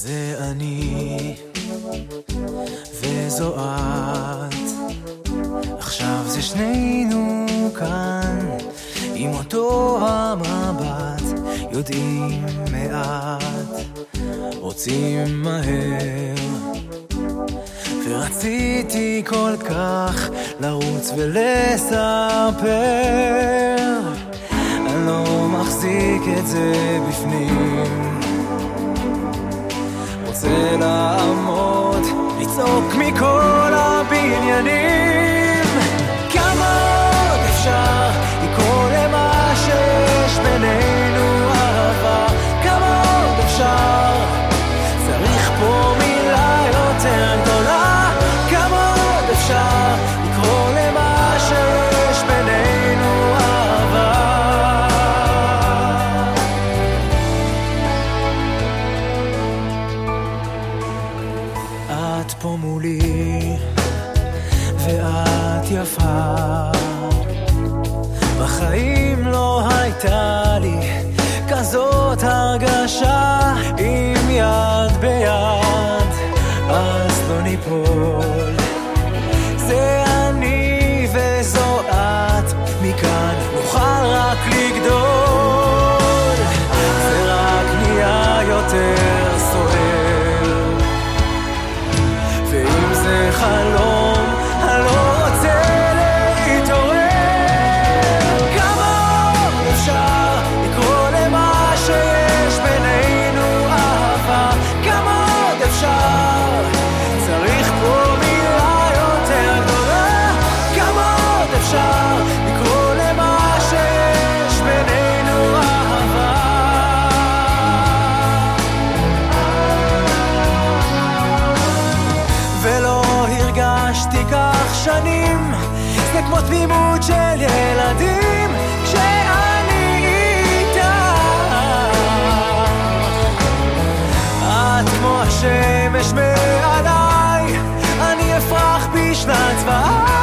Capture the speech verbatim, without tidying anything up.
זה אני וזו את, עכשיו זה שנינו כאן עם אותו המבט, יודעים מעט, רוצים מהר, ורציתי כל כך לרוץ ולספר, אני לא מחזיק את זה בפנים, רוצה לעמוד, לצעוק מכל הבניינים, כמה עוד אפשר לקרוא למה שיש בינינו אהבה, כמה עוד אפשר, צריך פה מילה יותר גדולה, כמה עוד אפשר לקרוא למה שיש בינינו אהבה. את פה מולי ואת יפה, בחיים לא הייתה לי כזאת הרגשה, עם יד ביד אז לא ניפול, זה אני וזו את, מכאן נוכל רק לגדול, זה רק נהיה יותר סוער, ואם זה חלום אני לא רוצה להתעורר, כמה עוד אפשר לקרוא למה שיש בינינו אהבה, כמה עוד אפשר, צריך פה מילה יותר גדולה, כמה עוד אפשר לקרוא למה שיש בינינו אהבה. ולא הרגשתי כך שנים, זה כמו תמימות של ילדים כשאני איתה, את כמו השמש מעליי, אני אפרח בשנת צבעה.